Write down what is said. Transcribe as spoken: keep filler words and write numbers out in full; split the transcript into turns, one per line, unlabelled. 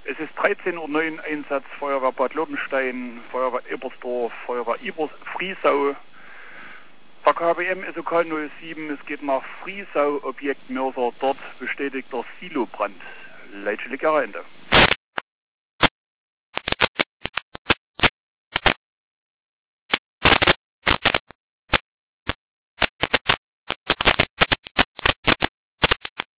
Es ist dreizehn Uhr neun, Einsatz Feuerwehr Bad Lobenstein, Feuerwehr Ebersdorf, Feuerwehr Ibers, Friesau. Der K B M S O K null sieben, es geht nach Friesau, Objekt Mörser, dort bestätigter Silobrand. Leitstelle Ende.